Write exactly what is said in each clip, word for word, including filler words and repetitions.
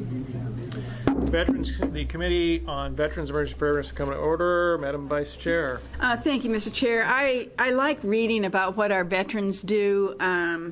Veterans, the Committee on Veterans Emergency Preparedness come to order. Madam Vice Chair. Uh, thank you, Mister Chair. I, I like reading about what our veterans do um,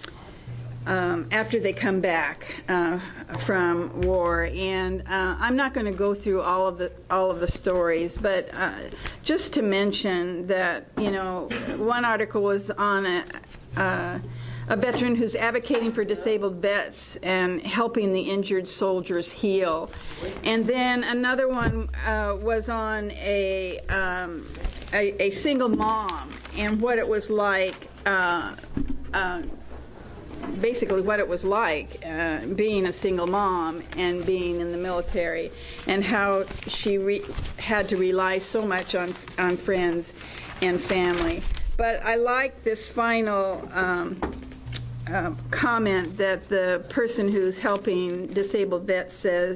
um, after they come back uh, from war, and uh, I'm not going to go through all of the all of the stories, but uh, just to mention that, you know, one article was on a. Uh, a veteran who's advocating for disabled vets and helping the injured soldiers heal. And then another one uh, was on a, um, a, a single mom and what it was like, uh, uh, basically what it was like uh, being a single mom and being in the military, and how she re- had to rely so much on, on friends and family. But I like this final um, Uh, comment that the person who's helping disabled vets says.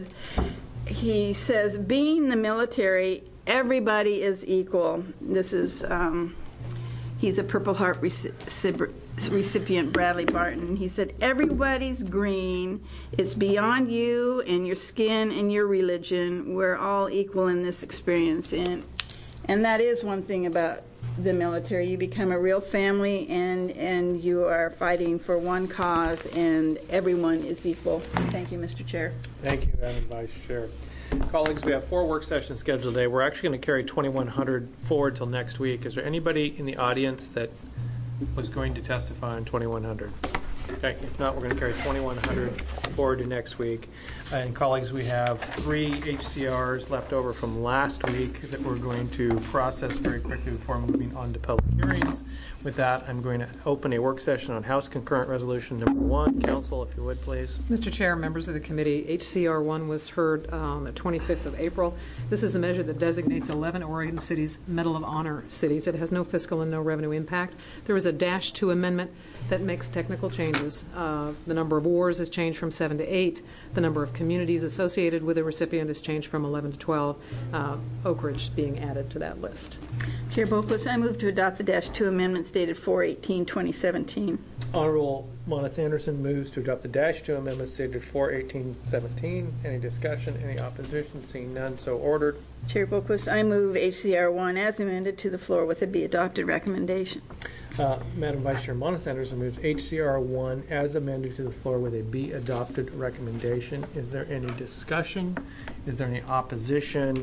He says, being the military, everybody is equal. This is, um, he's a Purple Heart rec- recipient, Bradley Barton. He said, everybody's green. It's beyond you and your skin and your religion. We're all equal in this experience. And, and that is one thing about the military. You become a real family, and and you are fighting for one cause, and everyone is equal. Thank you, Mister Chair. Thank you, Madam Vice Chair. Colleagues, we have four work sessions scheduled today. We're actually going to carry twenty-one hundred forward till next week. Is there anybody in the audience that was going to testify on twenty-one hundred? Okay, if not, we're going to carry twenty-one hundred forward to next week. And colleagues, we have three H C Rs left over from last week that we're going to process very quickly before moving on to public hearings. With that, I'm going to open a work session on House Concurrent Resolution number one. Council, if you would, please. Mister Chair, members of the committee, H C R one was heard on the twenty-fifth of April. This is a measure that designates eleven Oregon cities Medal of Honor cities. It has no fiscal and no revenue impact. There is a dash two amendment that makes technical changes. Uh, the number of wars is changed from seven to eight. The number of communities associated with a recipient is changed from eleven to twelve. Uh, Oak Ridge being added to that list. Chair Boakwas, I move to adopt the dash two amendments dated four eighteen twenty seventeen. Honorable Monis Anderson moves to adopt the dash two amendments dated four eighteen seventeen. Any discussion? Any opposition? Seeing none, so ordered. Chair Boakwas, I move H C R one as amended to the floor with a be adopted recommendation. Uh, Madam Vice Chair, Monis Anderson moves H C R one as amended to the floor with a be adopted recommendation. Is there any discussion? Is there any opposition?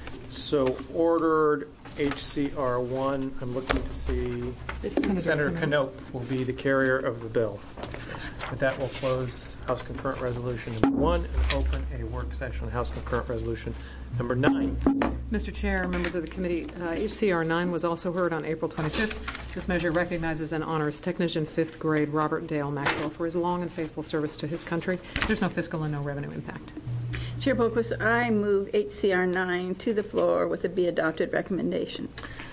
So ordered. H C R one, I'm looking to see Senator, Senator Knopp will be the carrier of the bill. With that, we'll close House Concurrent Resolution number one and open a work session on House Concurrent Resolution number nine. Mister Chair, members of the committee, uh, H C R nine was also heard on April twenty-fifth. This measure recognizes and honors technician fifth grade Robert Dale Maxwell for his long and faithful service to his country. There's no fiscal and no revenue impact. Chair Boakwas, I move H C R nine to the floor with a be adopted recommendation.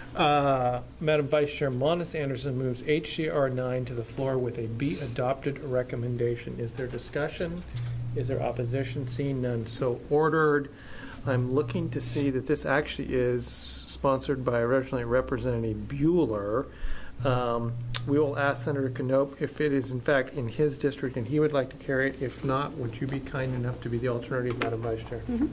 Uh, Madam Vice Chair, Monis Anderson moves H C R nine to the floor with a be adopted recommendation. Is there discussion? Is there opposition? Seeing none, so ordered. I'm looking to see that this actually is sponsored by originally Representative Bueller. Um, we will ask Senator Knopp if it is in fact in his district and he would like to carry it. If not, would you be kind enough to be the alternative, Madam Vice Chair? Mm-hmm.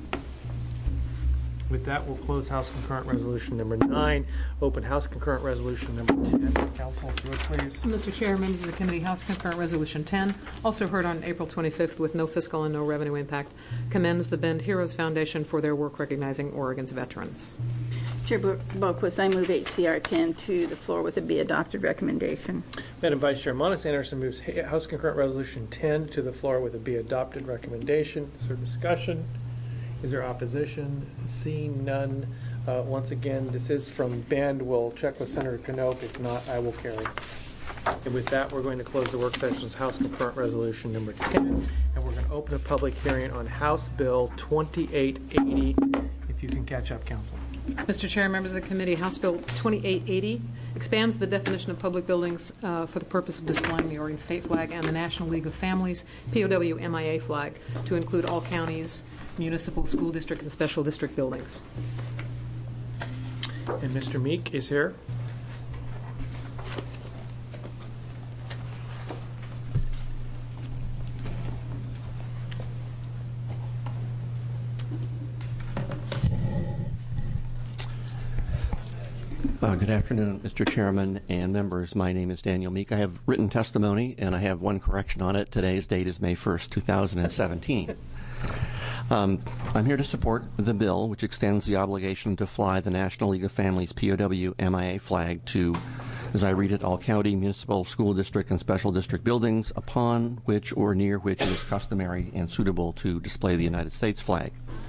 With that, we'll close House Concurrent Resolution number nine. Open House Concurrent Resolution number ten. Council, if you would, please. Mister Chair, members of the committee, House Concurrent Resolution ten, also heard on April twenty-fifth with no fiscal and no revenue impact, commends the Bend Heroes Foundation for their work recognizing Oregon's veterans. Chair Boakwas, I move H C R ten to the floor with a be adopted recommendation. Madam Vice Chair, Monis Anderson moves House Concurrent Resolution ten to the floor with a be adopted recommendation. Is there discussion? Is there opposition? Seeing none. Uh, once again, this is from Bend. We'll check with Senator Knopp. If not, I will carry. And with that, we're going to close the work session's House Concurrent Resolution number ten, and we're going to open a public hearing on House Bill twenty-eight eighty. If you can catch up, Council. Mister Chair, members of the committee, House Bill twenty-eight eighty expands the definition of public buildings uh, for the purpose of displaying the Oregon State flag and the National League of Families P O W M I A flag to include all counties, municipal, school district, and special district buildings. And Mister Meek is here. Uh, good afternoon, Mister Chairman and members. My name is Daniel Meek. I have written testimony, and I have one correction on it. Today's date is May first, two thousand seventeen. Um, I'm here to support the bill, which extends the obligation to fly the National League of Families P O W M I A flag to, as I read it, all county, municipal, school district, and special district buildings upon which or near which it is customary and suitable to display the United States flag.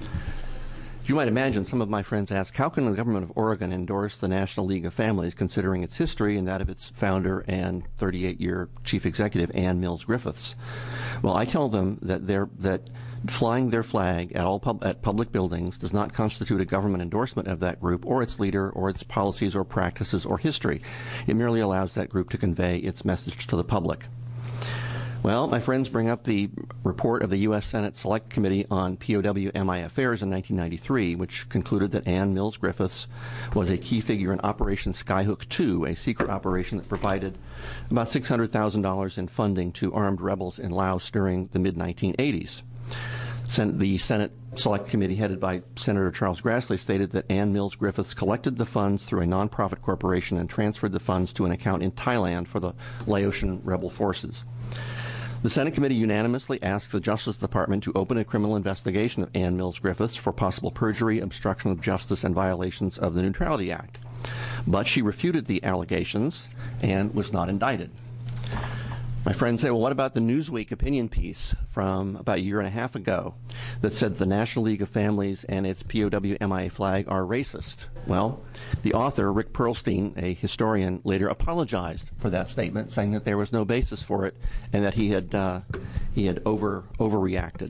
You might imagine some of my friends ask, how can the government of Oregon endorse the National League of Families considering its history and that of its founder and thirty-eight-year chief executive, Ann Mills Griffiths? Well, I tell them that they're, that flying their flag at all pub, at public buildings does not constitute a government endorsement of that group or its leader or its policies or practices or history. It merely allows that group to convey its message to the public. Well, my friends bring up the report of the U S Senate Select Committee on P O W M I A Affairs in nineteen ninety-three, which concluded that Ann Mills Griffiths was a key figure in Operation Skyhook two, a secret operation that provided about six hundred thousand dollars in funding to armed rebels in Laos during the mid nineteen eighties. Sen- the Senate Select Committee, headed by Senator Charles Grassley, stated that Ann Mills Griffiths collected the funds through a nonprofit corporation and transferred the funds to an account in Thailand for the Laotian rebel forces. The Senate committee unanimously asked the Justice Department to open a criminal investigation of Ann Mills Griffiths for possible perjury, obstruction of justice, and violations of the Neutrality Act. But she refuted the allegations and was not indicted. My friends say, well, what about the Newsweek opinion piece from about a year and a half ago that said the National League of Families and its P O W M I A flag are racist? Well, the author, Rick Perlstein, a historian, later apologized for that statement, saying that there was no basis for it and that he had uh, he had over overreacted.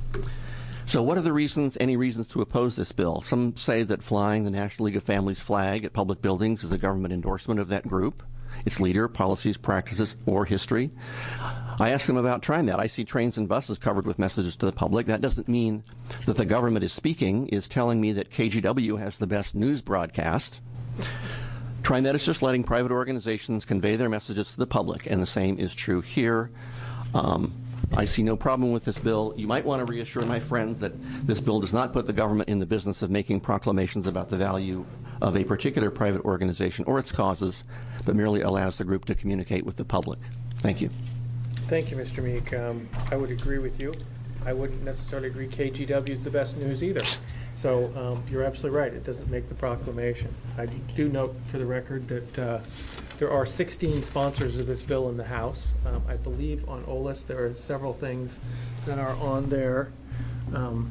So what are the reasons, any reasons to oppose this bill? Some say that flying the National League of Families flag at public buildings is a government endorsement of that group, its leader, policies, practices, or history. I asked them about TriMet. I see trains and buses covered with messages to the public. That doesn't mean that the government is speaking, is telling me that K G W has the best news broadcast. TriMet is just letting private organizations convey their messages to the public, and the same is true here. Um, I see no problem with this bill. You might want to reassure my friends that this bill does not put the government in the business of making proclamations about the value of a particular private organization or its causes, but merely allows the group to communicate with the public. Thank you. Thank you, Mister Meek. Um, I would agree with you. I wouldn't necessarily agree K G W is the best news either. So um, you're absolutely right. It doesn't make the proclamation. I do note for the record that uh, there are sixteen sponsors of this bill in the House. Um, I believe on O L I S there are several things that are on there um,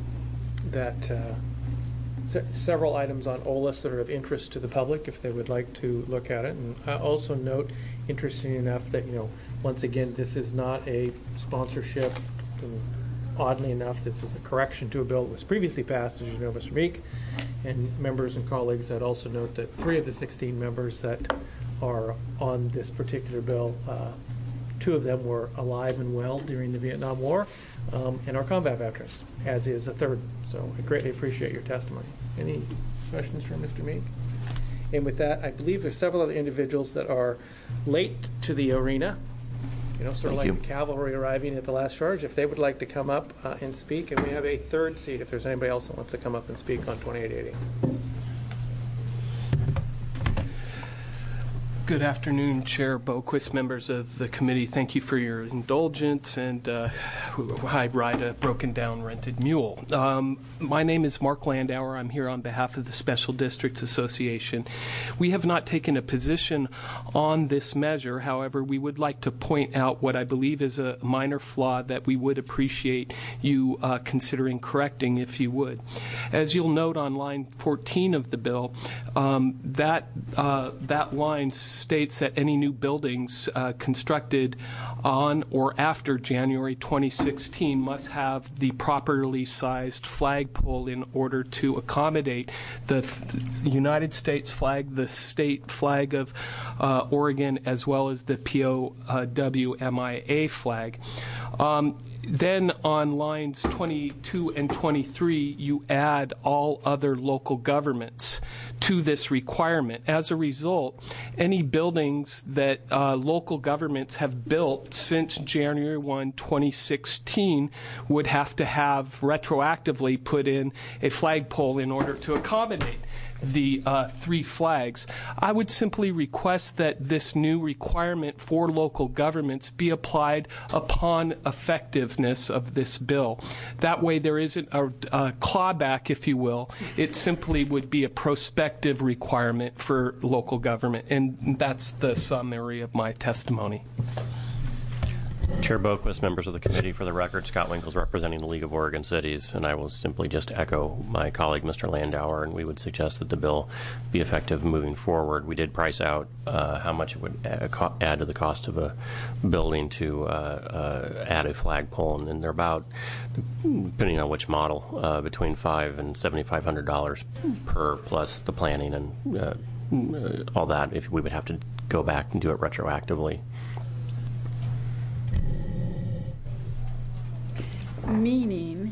that uh, se- several items on O L I S that are of interest to the public if they would like to look at it. And I also note, interesting enough, that, you know, once again, this is not a sponsorship. And oddly enough, this is a correction to a bill that was previously passed, as you know, Mister Meek. And members and colleagues, I'd also note that three of the sixteen members that are on this particular bill, uh, two of them were alive and well during the Vietnam War um, and are combat veterans, as is a third. So I greatly appreciate your testimony. Any questions for Mister Meek? And with that, I believe there's several other individuals that are late to the arena. You know, sort of like the cavalry arriving at the last charge. If they would like to come up uh, and speak, and we have a third seat if there's anybody else that wants to come up and speak on twenty-eight eighty. Good afternoon, Chair Boquist, members of the committee. Thank you for your indulgence, and uh, I ride a broken-down rented mule. Um, my name is Mark Landauer. I'm here on behalf of the Special Districts Association. We have not taken a position on this measure. However, we would like to point out what I believe is a minor flaw that we would appreciate you uh, considering correcting, if you would. As you'll note on line fourteen of the bill, um, that uh, that line states that any new buildings uh, constructed on or after January twenty sixteen must have the properly sized flagpole in order to accommodate the th- United States flag, the state flag of uh, Oregon, as well as the P O W M I A flag. Um, Then on lines twenty-two and twenty-three, you add all other local governments to this requirement. As a result, any buildings that uh, local governments have built since January first, twenty sixteen would have to have retroactively put in a flagpole in order to accommodate the uh, three flags. I would simply request that this new requirement for local governments be applied upon effectiveness of this bill. That way there isn't a, a clawback, if you will. It simply would be a prospective requirement for local government, and that's the summary of my testimony. Chair Boquist, members of the committee, for the record, Scott Winkles representing the League of Oregon Cities, and I will simply just echo my colleague, Mister Landauer, and we would suggest that the bill be effective moving forward. We did price out uh, how much it would add to the cost of a building to uh, uh, add a flagpole, and they're about, depending on which model, uh, between five and seventy-five hundred dollars per, plus the planning and uh, all that. If we would have to go back and do it retroactively. Meaning,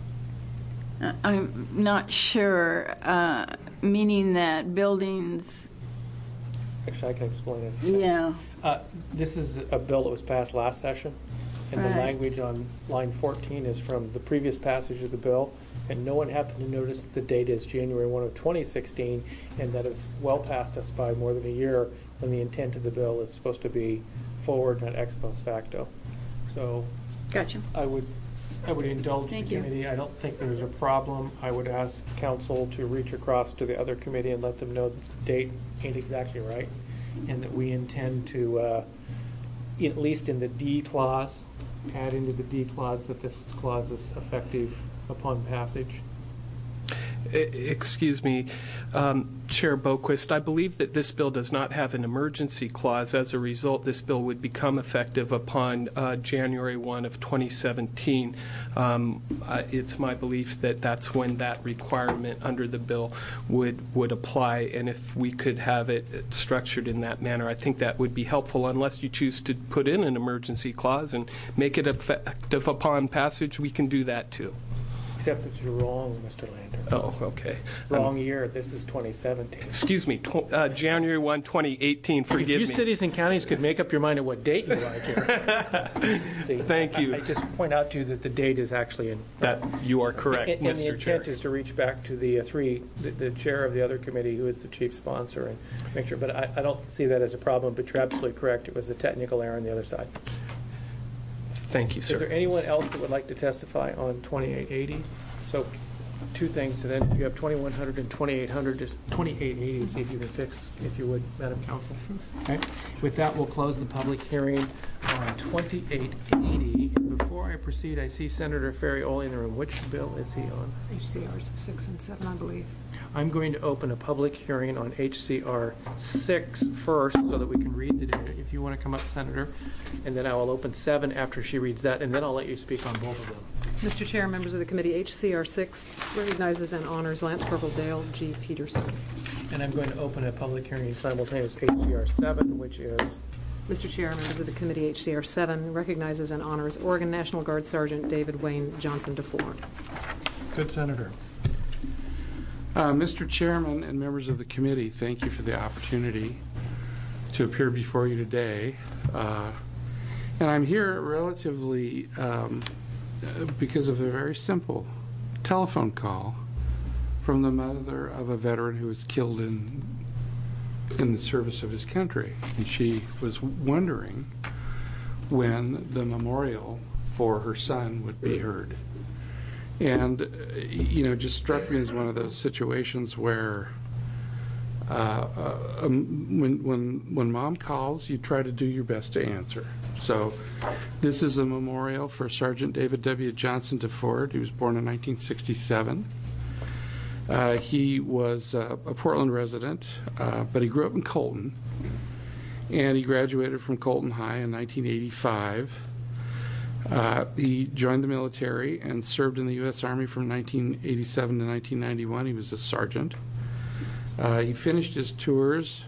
uh, I'm not sure, uh, meaning that buildings, Actually, I can explain it. yeah, Uh, This is a bill that was passed last session, and the Right. language on line fourteen is from the previous passage of the bill, and no one happened to notice the date is January first of twenty sixteen, and that is well past us by more than a year when the intent of the bill is supposed to be forward, not ex post facto. So gotcha. I would, I would indulge the Thank you. committee. I don't think there's a problem. I would ask council to reach across to the other committee and let them know that the date ain't exactly right, and that we intend to, uh, at least in the D clause, add into the D clause that this clause is effective upon passage. E- Excuse me, um, Chair Boquist, I believe that this bill does not have an emergency clause. As a result, this bill would become effective upon uh, January first of twenty seventeen. Um, uh, it's my belief that that's when that requirement under the bill would, would apply, and if we could have it structured in that manner, I think that would be helpful, unless you choose to put in an emergency clause and make it effective upon passage. We can do that too. Except that you're wrong, Mister Lander. Oh, okay. Wrong Um, year. This is twenty seventeen. Excuse me, tw- uh, January first, twenty eighteen, If forgive you me. cities and counties could make up your mind at what date you like here. See, Thank you. I, I just point out to you that the date is actually in. That, you are correct, And, and the Mister Chair. intent is to reach back to the uh, three, the, the chair of the other committee, who is the chief sponsor, and make sure. But I, I don't see that as a problem, but you're absolutely correct. It was a technical error on the other side. Thank you, Is there sir. anyone else that would like to testify on twenty-eight eighty? So, two things, and then you have twenty-one hundred and twenty-eight hundred, twenty-eight eighty, see if you can fix, if you would, Madam Counsel. Okay. With that, we'll close the public hearing on twenty-eight eighty. Before I proceed, I see Senator Ferrioli in the room. Which bill is he on? H C Rs six and seven, I believe. I'm going to open a public hearing on H C R six first, so that we can read the data. If you want to come up, Senator, and then I will open seven after she reads that, and then I'll let you speak on both of them. Mister Chair, members of the committee, H C R six recognizes and honors Lance Corporal Dale G. Peterson. And I'm going to open a public hearing simultaneous H C R seven, which is, Mister Chair, members of the committee, H C R seven recognizes and honors Oregon National Guard Sergeant David Wayne Johnson DeFord. good, Senator. Uh, Mister Chairman and members of the committee, thank you for the opportunity to appear before you today. Uh, and I'm here relatively um, uh, because of a very simple telephone call from the mother of a veteran who was killed in in the service of his country. And she was wondering when the memorial for her son would be heard. And, uh, you know, it just struck me as one of those situations where uh, uh, um, when, when, when mom calls, you try to do your best to answer. So this is a memorial for Sergeant David W. Johnson DeFord. He was born in nineteen sixty-seven. Uh, he was uh, a Portland resident, uh, but he grew up in Colton. And he graduated from Colton High in nineteen eighty-five. Uh, he joined the military and served in the U S Army from nineteen eighty-seven to nineteen ninety-one. He was a sergeant. Uh, he finished his tours.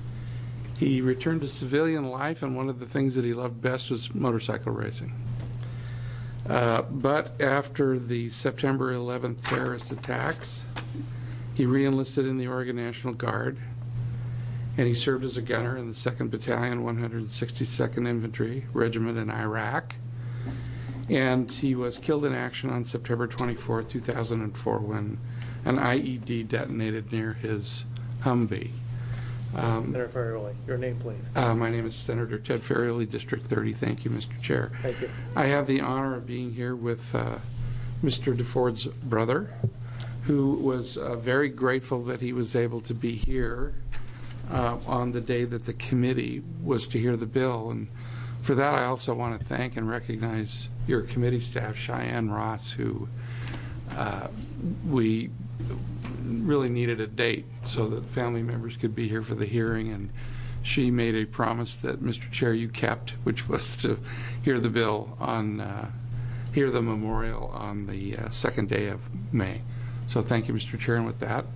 He returned to civilian life, and one of the things that he loved best was motorcycle racing. Uh, but after the September eleventh terrorist attacks, he re-enlisted in the Oregon National Guard, and he served as a gunner in the second Battalion, one hundred sixty-second Infantry Regiment in Iraq. And he was killed in action on September twenty-fourth, two thousand four, when an I E D detonated near his Humvee. Um, Senator Ferrioli, your name, please. uh, my name is Senator Ted Ferrioli, District thirty. Thank you, Mister Chair. Thank you. I have the honor of being here with uh, Mister DeFord's brother, who was uh, very grateful that he was able to be here uh, on the day that the committee was to hear the bill. And for that, I also want to thank and recognize your committee staff, Cheyenne Ross, who uh, we really needed a date so that family members could be here for the hearing, and she made a promise that, Mister Chair, you kept, which was to hear the bill on, uh, hear the memorial on the uh, second day of May. So thank you, Mister Chair, and with that,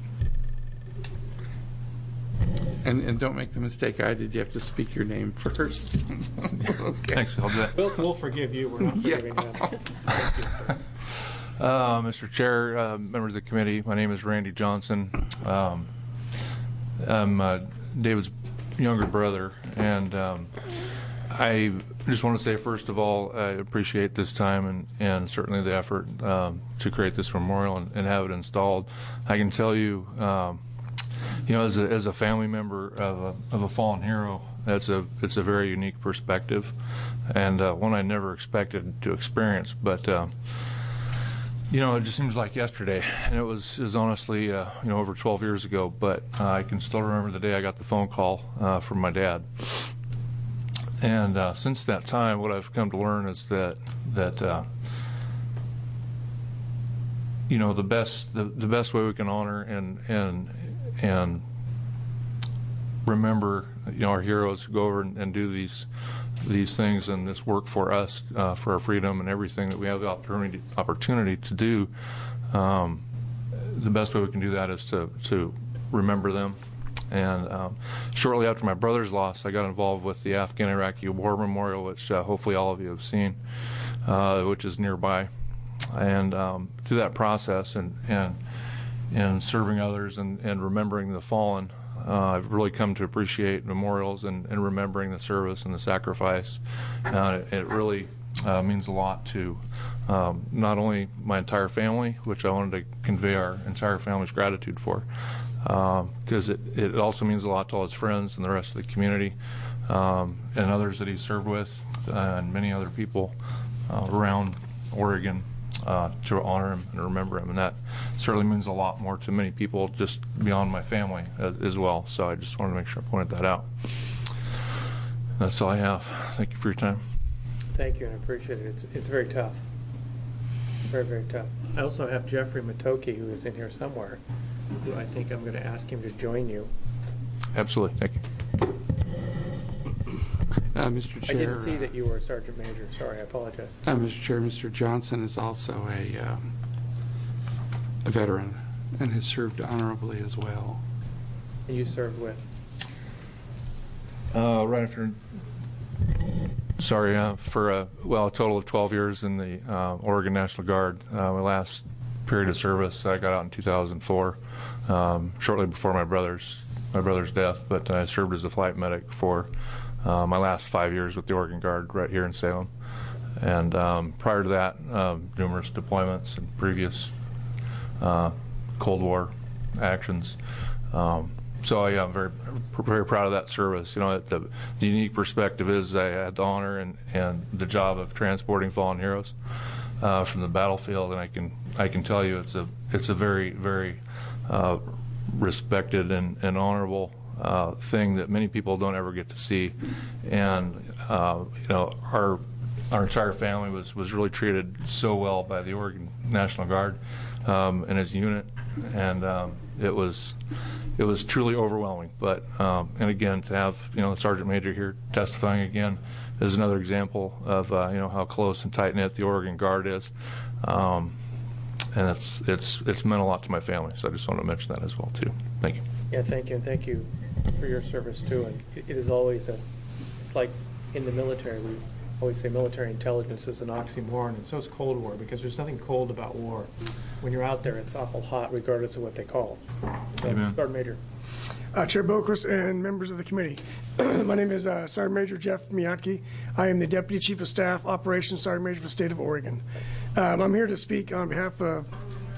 and, and don't make the mistake I did. You have to speak your name first. Okay. Thanks, I'll do that. We'll, we'll forgive you. We're not forgiving Yeah. him. Thank you. Uh, Mister Chair, uh, members of the committee, my name is Randy Johnson. Um, I'm uh, David's younger brother, and um, I just want to say, first of all, I appreciate this time and, and certainly the effort um, to create this memorial and, and have it installed. I can tell you, um, you know, as a, as a family member of a, of a fallen hero, that's a it's a very unique perspective, and uh, one I never expected to experience. But uh, you know, it just seems like yesterday, and it was, it was honestly, uh, you know, over twelve years ago, but uh, I can still remember the day I got the phone call uh, from my dad. And uh, since that time, what I've come to learn is that, that uh, you know, the best, the, the best way we can honor and, and, and remember, you know, our heroes who go over and, and do these these things and this work for us, uh, for our freedom and everything that we have the opportunity opportunity to do. Um, the best way we can do that is to to remember them. And um, shortly after my brother's loss, I got involved with the Afghan-Iraqi War Memorial, which uh, hopefully all of you have seen, uh, which is nearby. And um, through that process and and and serving others and, and remembering the fallen, Uh, I've really come to appreciate memorials and, and remembering the service and the sacrifice. Uh, it, it really uh, means a lot to um, not only my entire family, which I wanted to convey our entire family's gratitude for, because uh, it, it also means a lot to all his friends and the rest of the community um, and others that he served with uh, and many other people uh, around Oregon. Uh, to honor him and remember him, and that certainly means a lot more to many people just beyond my family as, as well. So I just wanted to make sure I pointed that out. That's all I have. Thank you for your time. Thank you, and I appreciate it. It's, it's very tough. Very, very tough. I also have Jeffrey Matoki, who is in here somewhere, who I think I'm going to ask him to join you. Absolutely. Thank you. Uh, Mister Chair, I didn't see that you were a Sergeant Major. Sorry, I apologize. Uh, Mister Chair, Mister Johnson is also a, um, a veteran and has served honorably as well. And you served with? Uh, right after, sorry, uh, for a, well, a total of twelve years in the uh, Oregon National Guard. Uh, my last period of service, I got out in two thousand four, um, shortly before my brother's my brother's death. But I served as a flight medic for uh, my last five years with the Oregon Guard right here in Salem. And um, prior to that, um, numerous deployments and previous uh, Cold War actions. Um, So yeah, I'm very, very proud of that service. You know, the, the unique perspective is I had the honor and, and the job of transporting fallen heroes uh, from the battlefield, and I can I can tell you it's a it's a very very uh, respected and, and honorable uh, thing that many people don't ever get to see. And uh, you know, our our entire family was was really treated so well by the Oregon National Guard um, and his unit, and um, it was. It was truly overwhelming, but um, and again, to have you know the Sergeant Major here testifying again is another example of uh, you know how close and tight knit the Oregon Guard is, um, and it's it's it's meant a lot to my family. So I just want to mention that as well too. Thank you. Yeah, thank you, and thank you for your service too. And it, it is always a, it's like in the military we always say military intelligence is an oxymoron, and so is Cold War, because there's nothing cold about war. When you're out there, it's awful hot, regardless of what they call it. So, Amen. Sergeant Major. Uh, Chair Boquist and members of the committee. My name is uh, Sergeant Major Jeff Miyake. I am the Deputy Chief of Staff, Operations Sergeant Major for the state of Oregon. Um, I'm here to speak on behalf of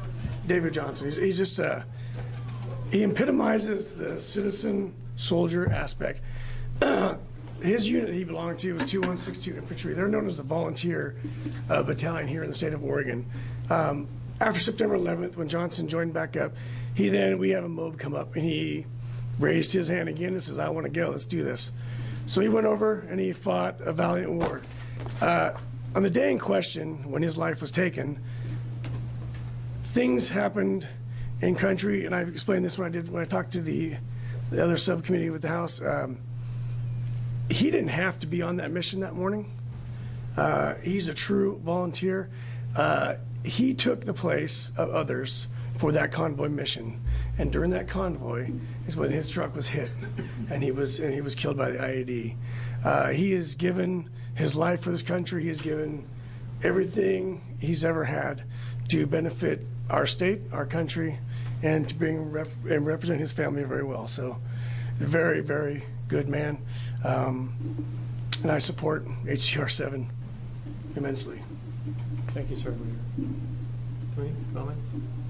David Johnson. He's, he's just uh, he epitomizes the citizen soldier aspect. His unit he belonged to was two one six two Infantry. They're known as the volunteer uh, battalion here in the state of Oregon. Um, after September eleventh, when Johnson joined back up, he then, we have a mob come up, and he raised his hand again and says, I want to go, let's do this. So he went over and he fought a valiant war. Uh, on the day in question, when his life was taken, things happened in country, and I've explained this when I did when I talked to the, the other subcommittee with the House. Um, he didn't have to be on that mission that morning. Uh, he's a true volunteer. Uh, he took the place of others for that convoy mission, and during that convoy is when his truck was hit, and he was and he was killed by the I E D. Uh, he has given his life for this country. He has given everything he's ever had to benefit our state, our country, and to bring rep- and represent his family very well. So, a very, very good man, um, and I support H C R seven immensely. Thank you, sir. Any comments?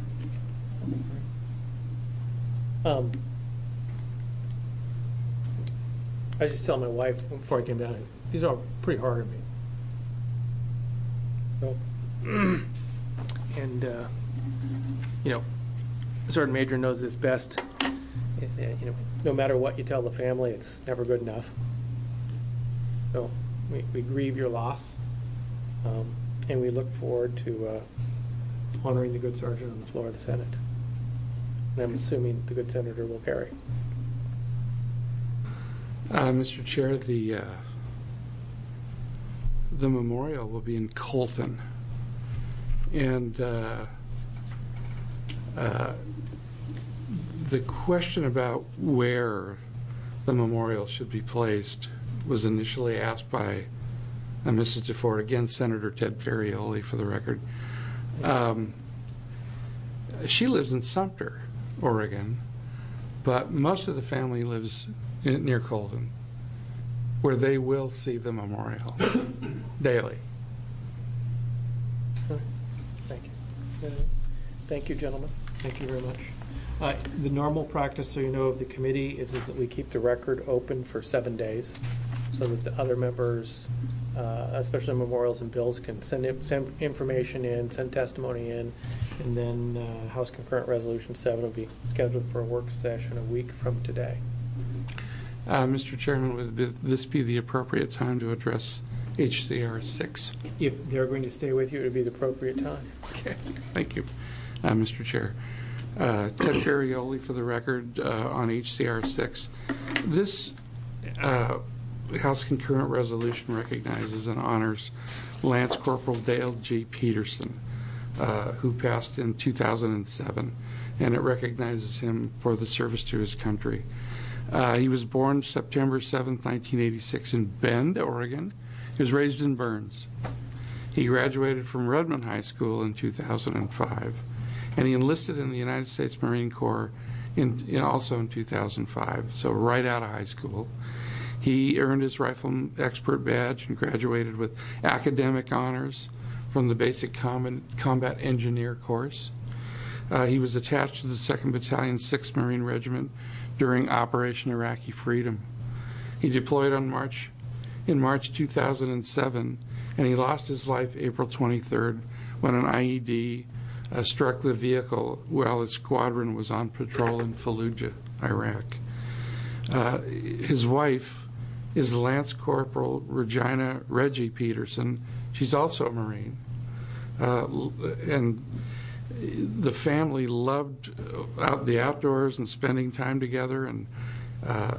Um, I just tell my wife before I came down, these are all pretty hard on me. So, and uh, you know, the Sergeant Major knows this best. You know, no matter what you tell the family, it's never good enough. So we, we grieve your loss, um, and we look forward to uh, honoring the good sergeant on the floor of the Senate. And I'm assuming the good senator will carry. Uh, Mister Chair, the uh, the memorial will be in Colton, and uh, uh, the question about where the memorial should be placed was initially asked by uh, Missus DeFord, again Senator Ted Ferrioli for the record. Um, she lives in Sumter, Oregon, but most of the family lives in, near Colton, where they will see the memorial daily. Thank you. Uh, thank you, gentlemen. Thank you very much. Uh, the normal practice, so you know, of the committee is, is that we keep the record open for seven days so that the other members, uh, especially memorials and bills, can send, in, send information in, send testimony in, and then uh, House Concurrent Resolution seven will be scheduled for a work session a week from today. Uh, Mister Chairman, would this be the appropriate time to address H C R six? If they're going to stay with you, it would be the appropriate time. Okay, thank you, uh, Mister Chair. Uh, Ted Ferrioli for the record uh, on H C R six. This uh, House Concurrent Resolution recognizes and honors Lance Corporal Dale G. Peterson, uh, who passed in two thousand seven, and it recognizes him for the service to his country. Uh, he was born September seventh, nineteen eighty-six in Bend, Oregon. He was raised in Burns. He graduated from Redmond High School in two thousand five, and he enlisted in the United States Marine Corps in, in also in two thousand five, so right out of high school. He earned his Rifle Expert Badge and graduated with academic honors from the Basic Combat, Combat Engineer course. Uh, he was attached to the second Battalion, sixth Marine Regiment during Operation Iraqi Freedom. He deployed on March, in March two thousand seven, and he lost his life April twenty-third when an I E D uh, struck the vehicle while his squadron was on patrol in Fallujah, Iraq. Uh, his wife is Lance Corporal Regina Reggie Peterson. She's also a Marine. Uh, and the family loved out the outdoors and spending time together, and uh,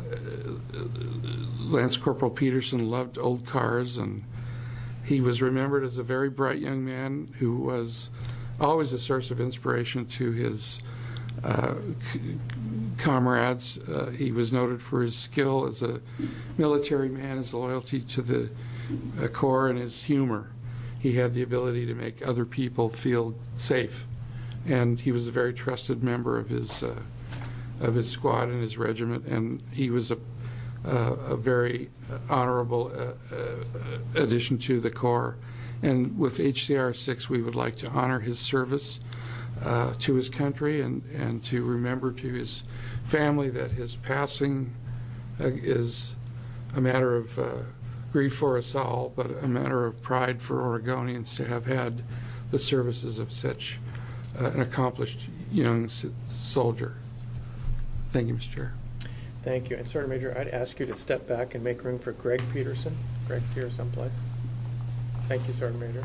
Lance Corporal Peterson loved old cars, and he was remembered as a very bright young man who was always a source of inspiration to his uh, c- comrades. Uh, he was noted for his skill as a military man, his loyalty to the uh, Corps, and his humor. He had the ability to make other people feel safe, and he was a very trusted member of his uh, of his squad and his regiment, and he was a uh, a very honorable uh, uh, addition to the Corps. And with H C R six, we would like to honor his service uh, to his country, and, and to remember to his family that his passing uh, is a matter of uh, grief for us all, but a matter of pride for Oregonians to have had the services of such uh, an accomplished young s- soldier. Thank you, Mister Chair. Thank you. And Sergeant Major, I'd ask you to step back and make room for Greg Peterson. Greg's here someplace. Thank you, Sergeant Major.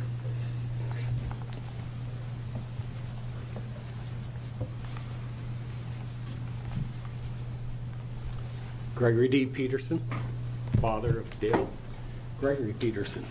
Gregory D. Peterson, father of Dale Gregory Peterson.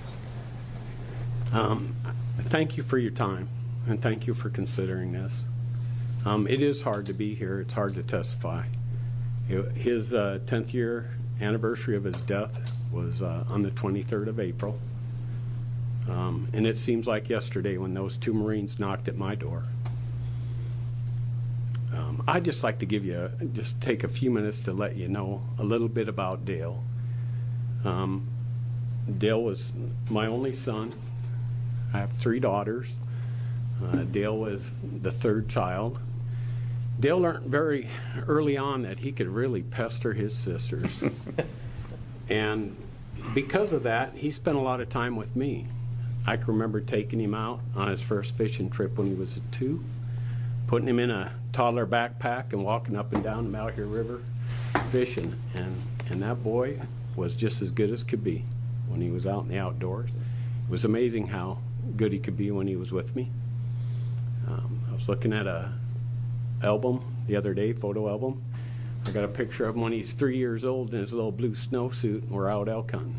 Um, thank you for your time, and thank you for considering this. Um, it is hard to be here. It's hard to testify. His uh, tenth year anniversary of his death was uh, on the twenty-third of April. Um, and it seems like yesterday when those two Marines knocked at my door. Um, I'd just like to give you, a, just take a few minutes to let you know a little bit about Dale. Um, Dale was my only son. I have three daughters. Uh, Dale was the third child. Dale learned very early on that he could really pester his sisters. And because of that, he spent a lot of time with me. I can remember taking him out on his first fishing trip when he was two, putting him in a toddler backpack and walking up and down the Malheur River fishing. And, and that boy was just as good as could be when he was out in the outdoors. It was amazing how good he could be when he was with me. Um, I was looking at a album the other day, photo album. I got a picture of him when he's three years old in his little blue snowsuit, and we're out elk hunting.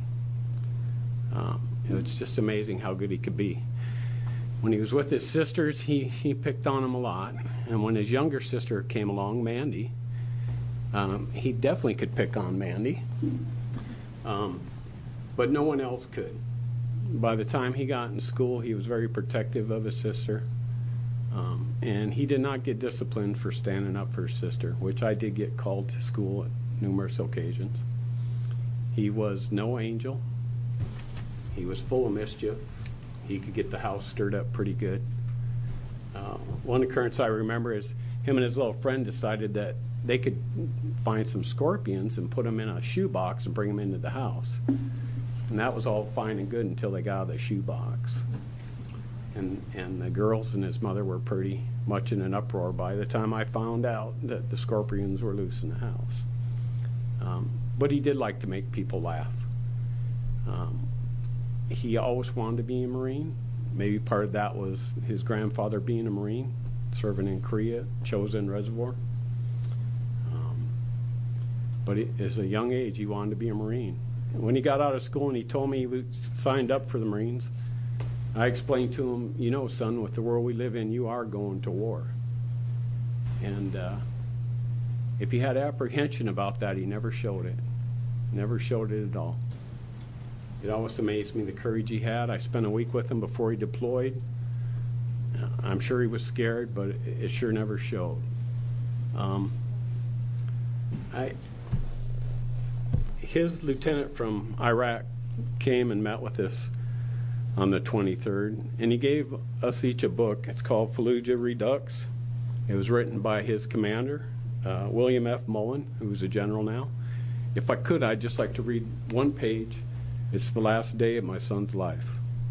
Um, it's just amazing how good he could be. When he was with his sisters, he, he picked on them a lot. And when his younger sister came along, Mandy, um, he definitely could pick on Mandy. Um, but no one else could. By the time he got in school, he was very protective of his sister. Um, and he did not get disciplined for standing up for his sister, which I did get called to school at numerous occasions. He was no angel. He was full of mischief. He could get the house stirred up pretty good. Uh, one occurrence I remember is him and his little friend decided that they could find some scorpions and put them in a shoebox and bring them into the house. And that was all fine and good until they got out of the shoebox. And, and the girls and his mother were pretty much in an uproar by the time I found out that the scorpions were loose in the house. Um, but he did like to make people laugh. Um, he always wanted to be a Marine. Maybe part of that was his grandfather being a Marine, serving in Korea, Chosin Reservoir. Um, but it, at a young age, he wanted to be a Marine. When he got out of school and he told me he was signed up for the Marines, I explained to him, you know, son, with the world we live in, you are going to war. And uh, if he had apprehension about that, he never showed it. Never showed it at all. It always amazed me the courage he had. I spent a week with him before he deployed. I'm sure he was scared, but it, it sure never showed. Um, I, his lieutenant from Iraq came and met with us on the twenty-third, and he gave us each a book. It's called Fallujah Redux. It was written by his commander, uh, William F. Mullen, who's a general now. If I could, I'd just like to read one page. It's the last day of my son's life.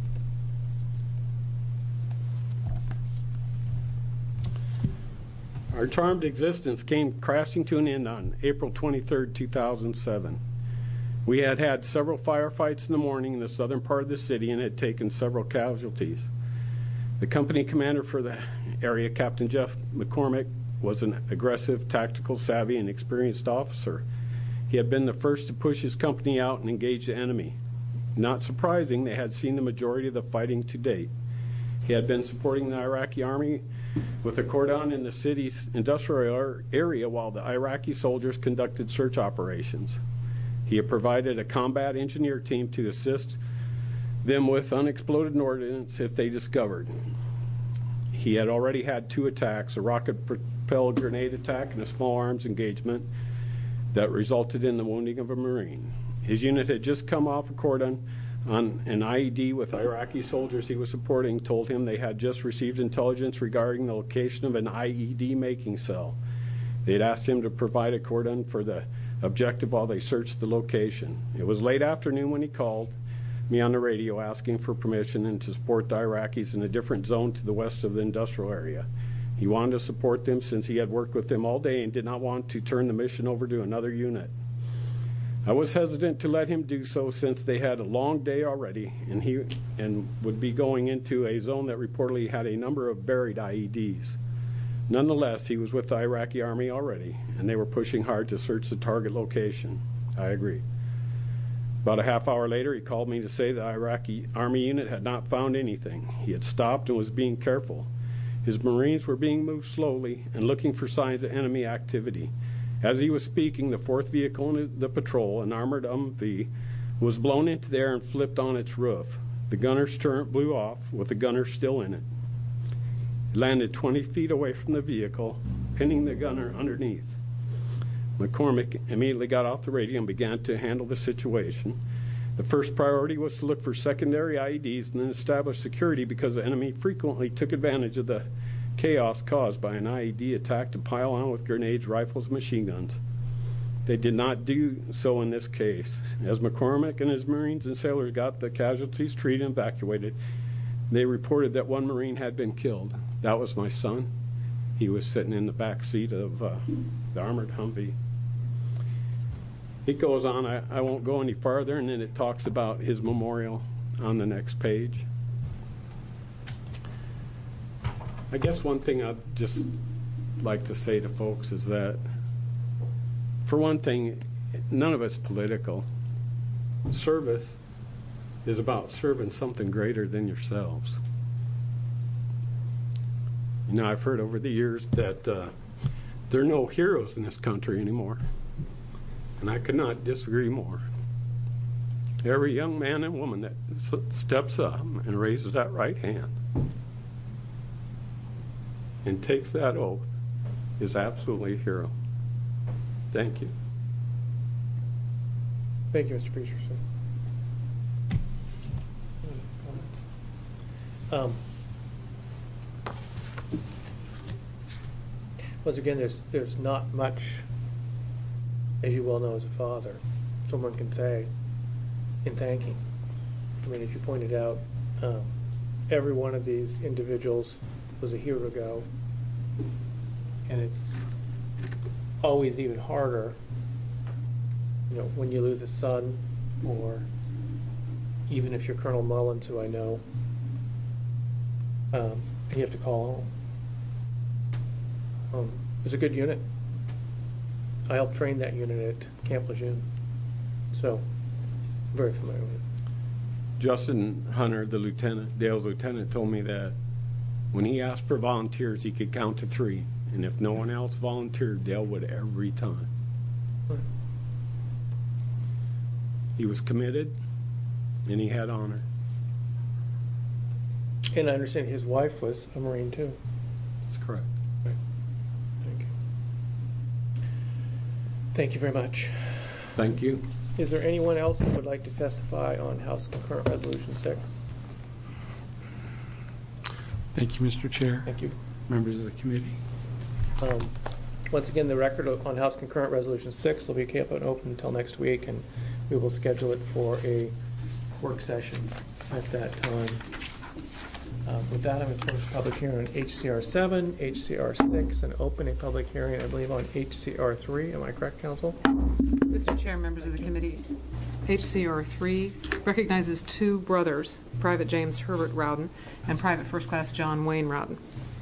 Our charmed existence came crashing to an end on April twenty-third, two thousand seven. We had had several firefights in the morning in the southern part of the city and had taken several casualties. The company commander for the area, Captain Jeff McCormick, was an aggressive, tactical, savvy, and experienced officer. He had been the first to push his company out and engage the enemy. Not surprising, they had seen the majority of the fighting to date. He had been supporting the Iraqi army with a cordon in the city's industrial area while the Iraqi soldiers conducted search operations. He had provided a combat engineer team to assist them with unexploded ordnance if they discovered. He had already had two attacks, a rocket-propelled grenade attack and a small arms engagement that resulted in the wounding of a Marine. His unit had just come off a cordon on an I E D with Iraqi soldiers he was supporting told him they had just received intelligence regarding the location of an I E D making cell. They had asked him to provide a cordon for the objective while they searched the location. It was late afternoon when he called me on the radio asking for permission and to support the Iraqis in a different zone to the west of the industrial area. He wanted to support them since he had worked with them all day and did not want to turn the mission over to another unit. I was hesitant to let him do so since they had a long day already and he and would be going into a zone that reportedly had a number of buried I E Ds. Nonetheless, he was with the Iraqi army already, and they were pushing hard to search the target location. I agreed. About a half hour later, he called me to say the Iraqi army unit had not found anything. He had stopped and was being careful. His Marines were being moved slowly and looking for signs of enemy activity. As he was speaking, the fourth vehicle in the patrol, an armored Humvee, was blown into the air and flipped on its roof. The gunner's turret blew off, with the gunner still in it. It landed twenty feet away from the vehicle, pinning the gunner underneath. McCormick immediately got off the radio and began to handle the situation. The first priority was to look for secondary I E Ds and then establish security because the enemy frequently took advantage of the chaos caused by an I E D attack to pile on with grenades, rifles, and machine guns. They did not do so in this case. As McCormick and his Marines and sailors got the casualties treated and evacuated, they reported that one Marine had been killed. That was my son. He was sitting in the back seat of uh, the armored Humvee. It goes on, I, I won't go any farther, and then it talks about his memorial on the next page. I guess one thing I'd just like to say to folks is that, for one thing, none of it's political. Service is about serving something greater than yourselves. You know, I've heard over the years that uh, there are no heroes in this country anymore, and I could not disagree more. Every young man and woman that s- steps up and raises that right hand and takes that oath is absolutely a hero. Thank you. Thank you, Mister Peterson. Any comments? Um, once again, there's there's not much, as you well know as a father, someone can say in thanking. I mean, as you pointed out, um, every one of these individuals was a hero go, and it's always even harder, you know, when you lose a son, or even if you're Colonel Mullins, who I know, um, and you have to call home. Um, it was a good unit. I helped train that unit at Camp Lejeune, so I'm very familiar with it. Justin Hunter, the lieutenant, Dale's lieutenant, told me that when he asked for volunteers, he could count to three. And if no one else volunteered, Dale would every time. He was committed, and he had honor. And I understand his wife was a Marine, too. That's correct. Right. Thank you. Thank you very much. Thank you. Is there anyone else that would like to testify on House Concurrent Resolution six? Thank you, Mister Chair. Thank you. Members of the committee. Um, once again, the record on House Concurrent Resolution six will be kept open until next week, and we will schedule it for a work session at that time. Uh, with that, I'm going to close the public hearing on H C R seven, H C R six, and open a public hearing, I believe, on H C R three. Am I correct, Council? Mister Chair, members of the committee, H C R three recognizes two brothers, Private James Herbert Rowden and Private First Class John Wayne Rowden.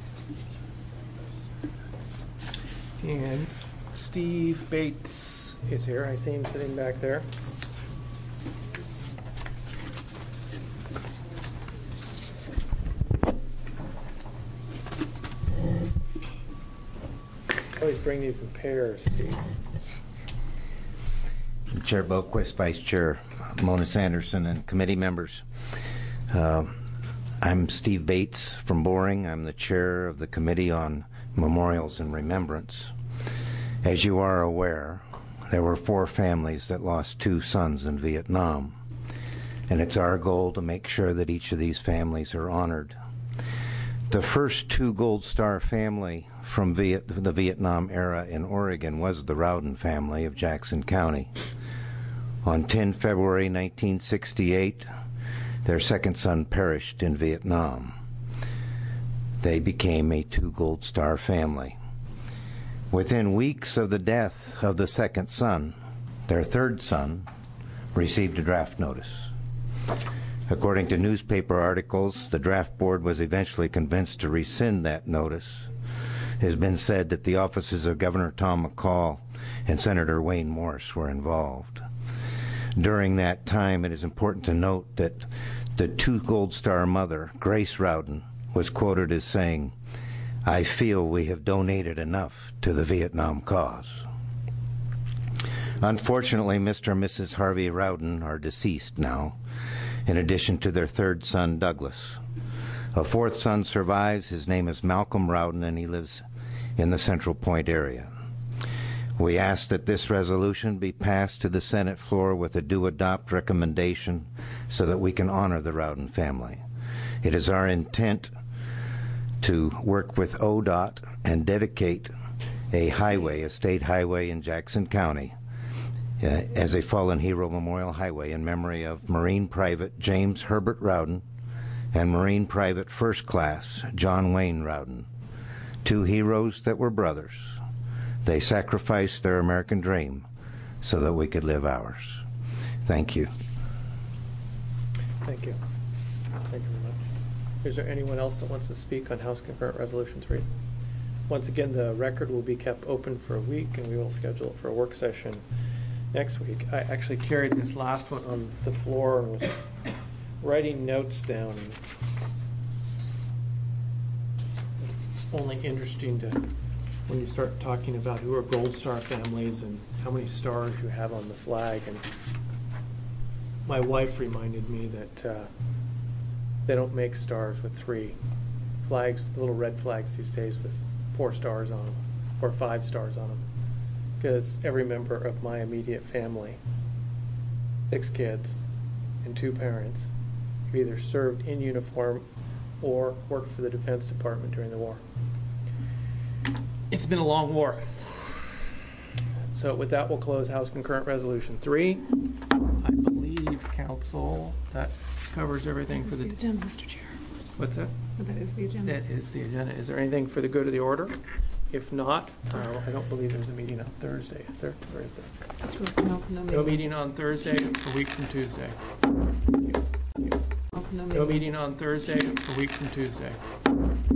And Steve Bates is here. I see him sitting back there. Always bring these in pairs, Steve. Chair Boquist, Vice Chair Monis Anderson, and committee members. Uh, I'm Steve Bates from Boring. I'm the chair of the Committee on Memorials and Remembrance. As you are aware, there were four families that lost two sons in Vietnam. and it's our goal to make sure that each of these families are honored. The first two Gold Star family from Viet- the Vietnam era in Oregon was the Rowden family of Jackson County. On the tenth of February nineteen sixty-eight, their second son perished in Vietnam. They became a two Gold Star family. Within weeks of the death of the second son, their third son received a draft notice. According to newspaper articles, the draft board was eventually convinced to rescind that notice. It has been said that the offices of Governor Tom McCall and Senator Wayne Morse were involved. During that time, it is important to note that the two Gold Star mother, Grace Rowden, was quoted as saying, "I feel we have donated enough to the Vietnam cause." Unfortunately, Mister and Missus Harvey Rowden are deceased now, in addition to their third son, Douglas. A fourth son survives. His name is Malcolm Rowden, and he lives in the Central Point area. We ask that this resolution be passed to the Senate floor with a do adopt recommendation so that we can honor the Rowden family. It is our intent to work with O D O T and dedicate a highway, a state highway in Jackson County, uh, as a fallen hero memorial highway in memory of Marine Private James Herbert Rowden and Marine Private First Class John Wayne Rowden, two heroes that were brothers. They sacrificed their American dream so that we could live ours. Thank you. Thank you. Thank you very much. Is there anyone else that wants to speak on House Concurrent Resolution three? Once again, the record will be kept open for a week, and we will schedule it for a work session next week. I actually carried this last one on the floor and was writing notes down. Only interesting to, when you start talking about who are Gold Star families and how many stars you have on the flag. And my wife reminded me that uh, they don't make stars with three flags, the little red flags these days with four stars on them, or five stars on them. Because every member of my immediate family, six kids and two parents, have either served in uniform or worked for the Defense Department during the war. It's been a long war. So with that, we'll close House Concurrent Resolution three. I believe, Council, that covers everything for the... That's the agenda, Mister Chair. What's that? That is the agenda. That is the agenda. Is there anything for the good of the order? If not, uh, I don't believe there's a meeting on Thursday. Is there? Or is there? That's right. No, no No meeting. meeting on Thursday, a week from Tuesday. No No meeting. meeting on Thursday, a week from Tuesday.